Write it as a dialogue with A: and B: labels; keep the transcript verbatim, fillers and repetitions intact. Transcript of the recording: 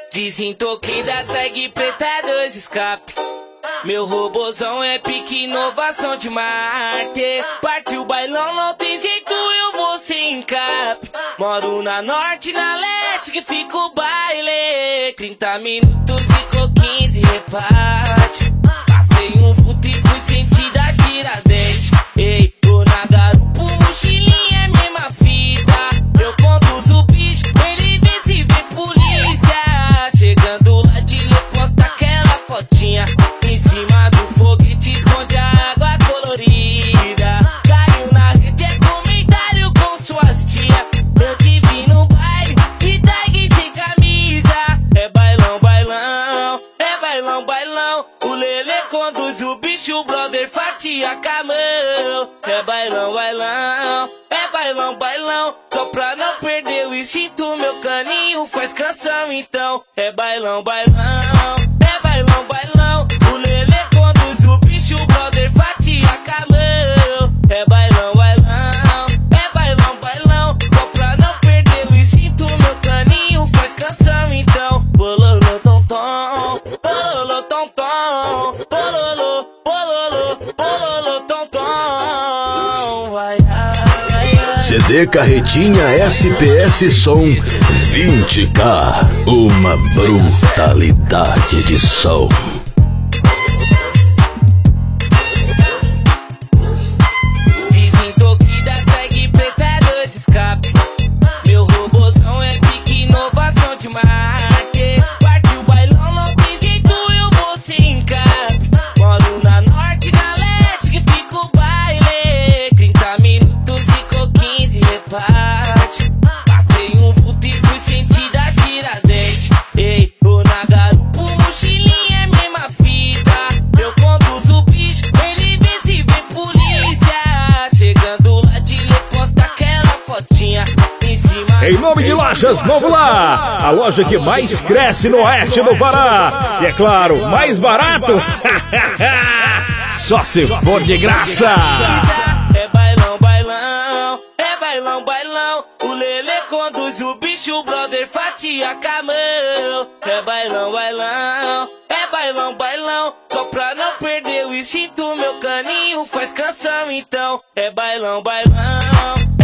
A: Desintoquei da tag preta dois escape. Meu robozão é pique inovação de Marte. Partiu o bailão, não tem jeito, eu vou sem encape. Moro na norte, na leste, que fica o baile. Trinta minutos, ficou quinze, reparte. Passei um vulto e fui sentir da Tiradentes. Ei, tô na garupa, mochilinha é mesma fita. Eu conduzo o bicho, ele vê se vê polícia. Chegando lá de lhe posta aquela fotinha. Em cima do foguete esconde a água colorida. Caiu na rede, é comentário com suas tia. Eu te vi no baile, de tag sem camisa. É bailão, bailão, é bailão, bailão. O Lele conduz o bicho, o brother fatia camão. É bailão, bailão, é bailão, bailão. Só pra não perder o instinto, meu caninho faz canção então. É bailão, bailão, é bailão, bailão. O Lele conduz o bicho, o brother fatia camão. É bailão, bailão, é bailão, bailão. Só pra não perder o instinto, meu caninho faz canção então. Bololô, tom, tom, bololô, tom, tom. Bololô, bololô, bololô, tom, tom. Vai, ai, ai.
B: C D Carretinha S P S Som vinte K. Uma brutalidade de som.
A: Desintoquei da tag preta dois escape. Meu robozão é pique inovação de Marte. Partiu o bailão, não tem jeito, eu vou sem encape. Moro na norte, na leste, que fica o baile. Trinta minutos, ficou quinze, reparte. Passei um vulto e fui sentir da Tiradentes. Ei, tô na garupa, mochilinha é mesma fita. Eu conduzo o bicho, ele vê se vê polícia. Chegando lá de lhe posta aquela fotinha. Em cima
C: Em nome de Lojas Novo Lar, a loja que mais cresce no oeste do Pará. E é claro, mais barato. Só se for de graça.
A: É bailão, bailão, é bailão, bailão. O Lele conduz o bicho, o brother fatia camão. É bailão, bailão, é bailão, bailão. Só pra não perder o instinto, meu caninho faz canção então. É bailão, bailão,